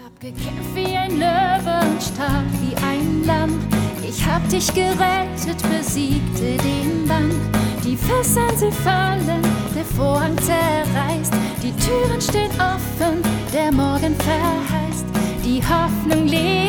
Hab gekämpft wie ein Löwe und stark wie ein Lamm. Ich hab dich gerettet, besiegte den Bann. Die Fesseln, sie fallen, der Vorhang zerreißt. Die Türen stehen offen, der Morgen verheißt. Die Hoffnung lebt.